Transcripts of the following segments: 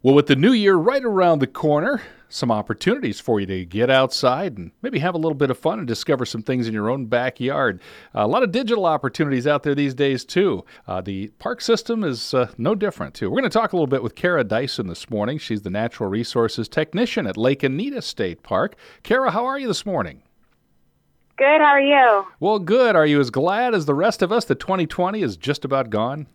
Well, with the new year right around the corner, some opportunities for you to get outside and maybe have a little bit of fun and discover some things in your own backyard. A lot of digital opportunities out there these days, too. The park system is no different, too. We're going to talk a little bit with Kara Dyson this morning. She's the Natural Resources Technician at Lake Anita State Park. Kara, how are you this morning? Good, how are you? Well, good. Are you as glad as the rest of us that 2020 is just about gone?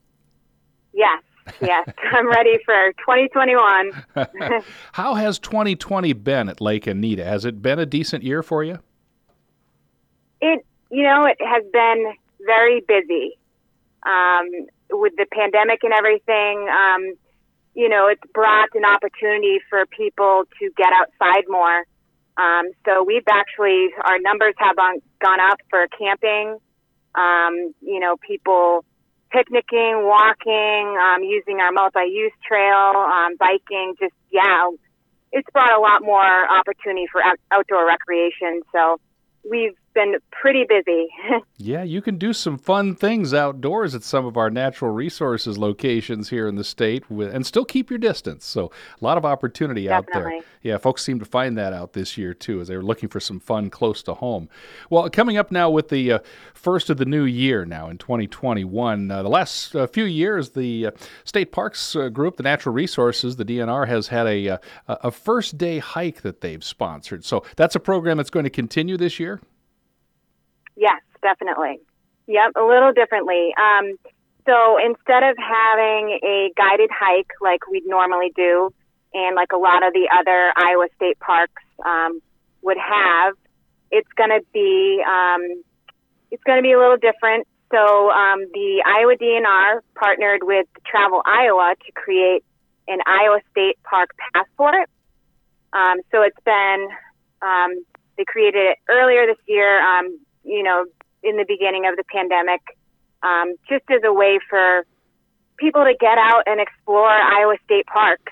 Yes, I'm ready for 2021. How has 2020 been at Lake Anita? Has it been a decent year for you? It has been very busy. With the pandemic and everything, it's brought an opportunity for people to get outside more. So our numbers have gone up for camping, people picnicking, walking, using our multi-use trail, biking, it's brought a lot more opportunity for outdoor recreation. So we've been pretty busy. Yeah, you can do some fun things outdoors at some of our natural resources locations here in the state and still keep your distance. So a lot of opportunity Definitely. out there. Yeah, folks seem to find that out this year, too, as they were looking for some fun close to home. Well, coming up now with the first of the new year now in 2021, the last few years, the State Parks Group, the Natural Resources, the DNR, has had a first day hike that they've sponsored. So that's a program that's going to continue this year? Yes, definitely. Yep, a little differently. So instead of having a guided hike like we'd normally do, and like a lot of the other Iowa state parks would have, it's going to be a little different. So the Iowa DNR partnered with Travel Iowa to create an Iowa State Park passport. So it's been they created it earlier this year. In the beginning of the pandemic, just as a way for people to get out and explore Iowa state parks.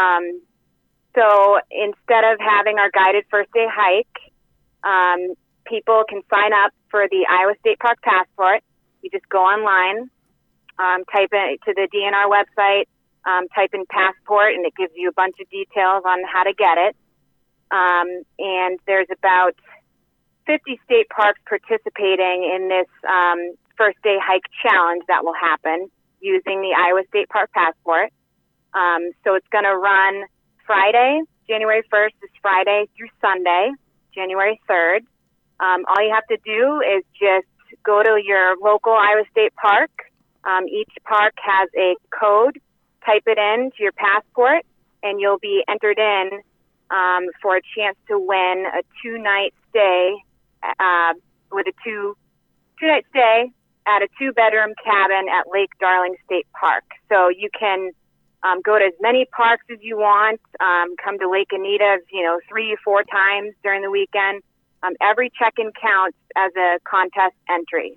So instead of having our guided first day hike, people can sign up for the Iowa State Park Passport. You just go online, type in to the DNR website, type in passport, and it gives you a bunch of details on how to get it. And there's about 50 state parks participating in this first day hike challenge that will happen using the Iowa State Park Passport. So it's going to run Friday, January 1st is Friday through Sunday, January 3rd. All you have to do is just go to your local Iowa State Park. Each park has a code. Type it in to your passport, and you'll be entered in for a chance to win a two-night stay with a two-night stay at a two-bedroom cabin at Lake Darling State Park. So you can go to as many parks as you want, come to Lake Anita, 3 or 4 times during the weekend. Every check-in counts as a contest entry.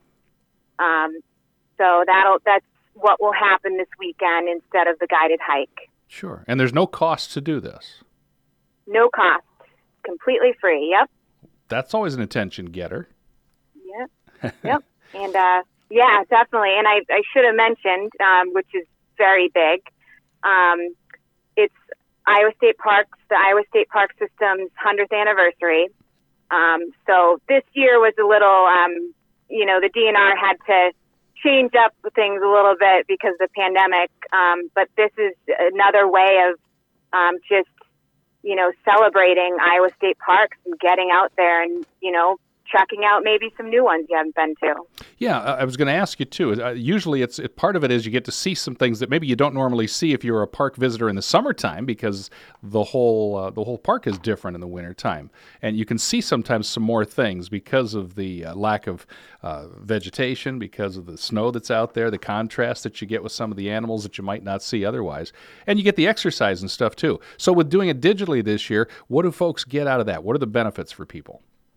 So that's what will happen this weekend instead of the guided hike. Sure. And there's no cost to do this? No cost. Completely free. Yep. That's always an attention getter. Yep. And definitely. And I should have mentioned, which is very big, it's Iowa State Parks, the Iowa State Park System's 100th anniversary. So this year was a little, the DNR had to change up things a little bit because of the pandemic. But this is another way of just celebrating Iowa State Parks and getting out there and, checking out maybe some new ones you haven't been to. Yeah, I was going to ask you, too. Usually part of it is you get to see some things that maybe you don't normally see if you're a park visitor in the summertime because the whole park is different in the wintertime. And you can see sometimes some more things because of the lack of vegetation, because of the snow that's out there, the contrast that you get with some of the animals that you might not see otherwise. And you get the exercise and stuff, too. So with doing it digitally this year, what do folks get out of that? What are the benefits for people?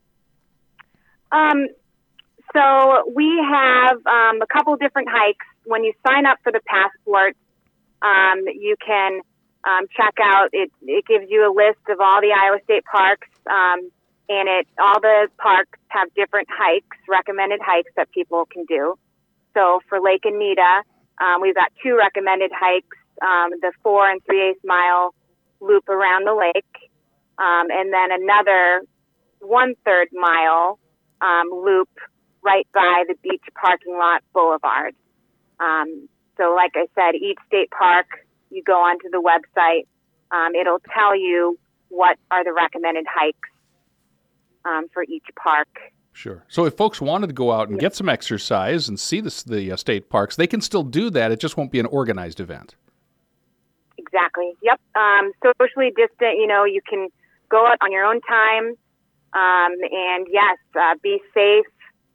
So we have a couple different hikes. When you sign up for the passport, you can check out. It gives you a list of all the Iowa State parks, and all the parks have different hikes, recommended hikes that people can do. So for Lake Anita, we've got 2 recommended hikes. the 4 3/8 mile loop around the lake, and then another 1/3 mile loop right by the beach parking lot boulevard. So like I said, each state park, you go onto the website, it'll tell you what are the recommended hikes for each park. Sure. So if folks wanted to go out and get some exercise and see the state parks, they can still do that. It just won't be an organized event. Exactly. Yep. Socially distant, you can go out on your own time. And yes, be safe.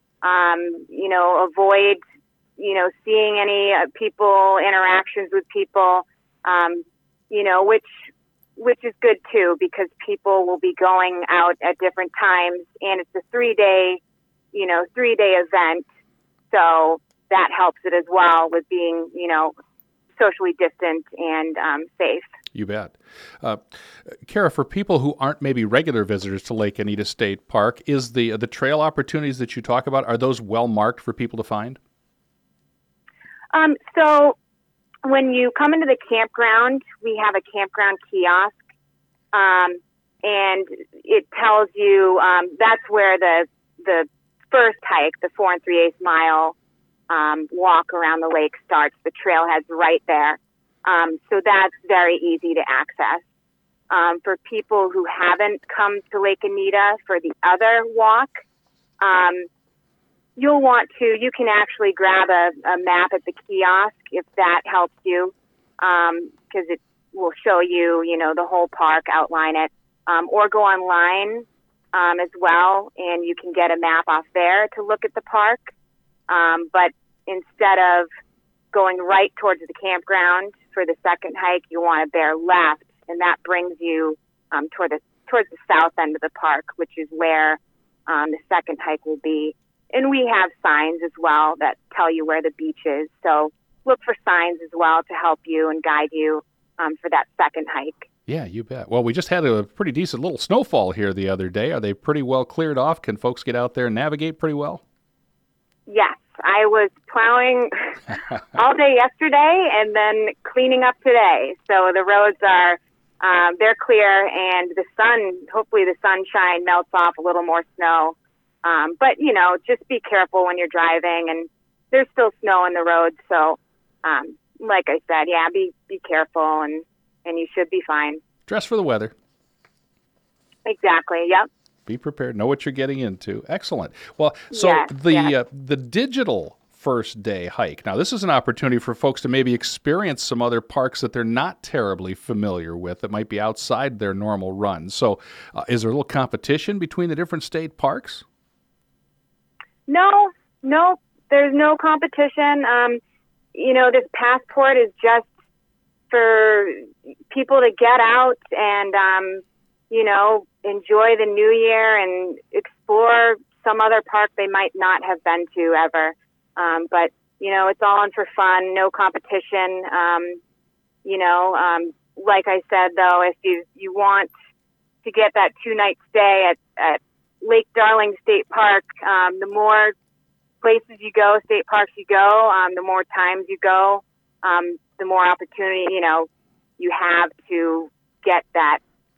Avoid, seeing any people, interactions with people, which is good too, because people will be going out at different times, and it's a 3-day event. So that helps it as well with being, socially distant and safe. You bet. Kara, for people who aren't maybe regular visitors to Lake Anita State Park, is the trail opportunities that you talk about, are those well marked for people to find? So when you come into the campground, we have a campground kiosk, and it tells you that's where the first hike, the 4 3/8 mile walk around the lake starts. The trailhead's right there. So that's very easy to access. For people who haven't come to Lake Anita for the other walk, you can actually grab a map at the kiosk if that helps you, because it will show you, the whole park, outline it, or go online as well, and you can get a map off there to look at the park. But instead of going right towards the campground for the second hike, you want to bear left, and that brings you towards the south end of the park, which is where the second hike will be. And we have signs as well that tell you where the beach is. So look for signs as well to help you and guide you for that second hike. Yeah, you bet. Well, we just had a pretty decent little snowfall here the other day. Are they pretty well cleared off? Can folks get out there and navigate pretty well? Yes, I was plowing all day yesterday and then cleaning up today. So the roads are, they're clear, and hopefully the sunshine melts off a little more snow. But, just be careful when you're driving, and there's still snow in the road. So, like I said, yeah, be careful, and you should be fine. Dress for the weather. Exactly. Yep. Be prepared. Know what you're getting into. Excellent. Well, so yes, the digital first day hike. Now, this is an opportunity for folks to maybe experience some other parks that they're not terribly familiar with that might be outside their normal run. So, is there a little competition between the different state parks? No, there's no competition. This passport is just for people to get out and, enjoy the new year and explore some other park they might not have been to ever. But, it's all in for fun, no competition. Like I said, though, if you want to get that 2-night stay at Lake Darling State Park, the more places you go, state parks you go, the more times you go, the more opportunity, you have to get that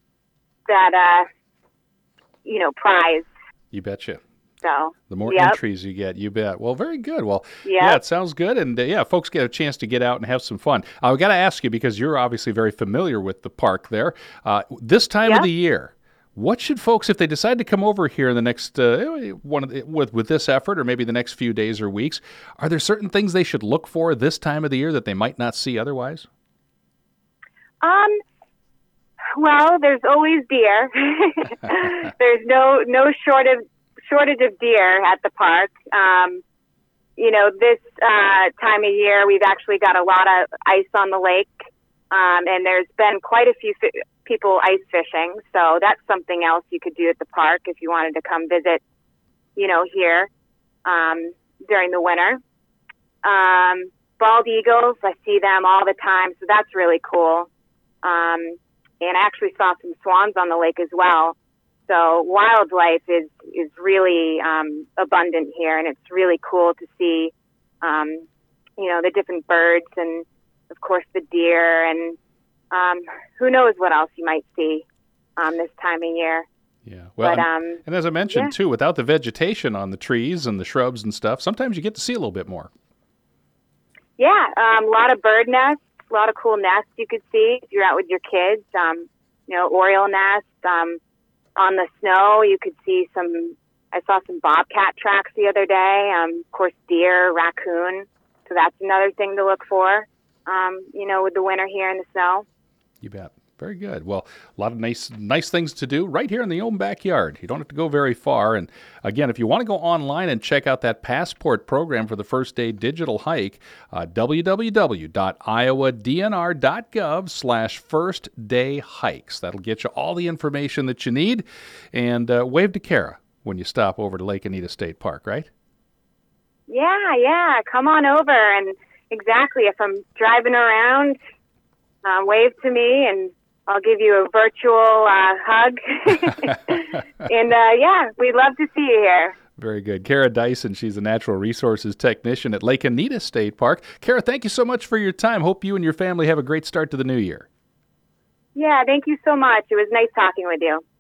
prize. You betcha. So the more entries you get, you bet. Well, very good. Well, yeah, it sounds good. And folks get a chance to get out and have some fun. I've got to ask you, because you're obviously very familiar with the park there, this time of the year, what should folks, if they decide to come over here in the next with this effort, or maybe the next few days or weeks, are there certain things they should look for this time of the year that they might not see otherwise? Well, there's always deer. There's no shortage of deer at the park. This time of year, we've actually got a lot of ice on the lake, and there's been quite a few people ice fishing. So that's something else you could do at the park if you wanted to come visit, here during the winter. Bald eagles, I see them all the time, so that's really cool. And I actually saw some swans on the lake as well. So wildlife is really abundant here, and it's really cool to see, the different birds and of course, the deer, and who knows what else you might see this time of year. Yeah. Well, But and as I mentioned, too, without the vegetation on the trees and the shrubs and stuff, sometimes you get to see a little bit more. yeah, a lot of bird nests, a lot of cool nests you could see if you're out with your kids. Oriole nests. On the snow, you could see I saw some bobcat tracks the other day. Of course, deer, raccoon. So that's another thing to look for, with the winter here in the snow. You bet. Very good. Well, a lot of nice things to do right here in the own backyard. You don't have to go very far. And again, if you want to go online and check out that Passport program for the First Day Digital Hike, www.iowadnr.gov/firstdayhikes. That'll get you all the information that you need. And wave to Kara when you stop over to Lake Anita State Park, right? Yeah. Come on over. And exactly, if I'm driving around, wave to me and I'll give you a virtual hug. And we'd love to see you here. Very good. Kara Dyson, she's a natural resources technician at Lake Anita State Park. Kara, thank you so much for your time. Hope you and your family have a great start to the new year. Yeah, thank you so much. It was nice talking with you.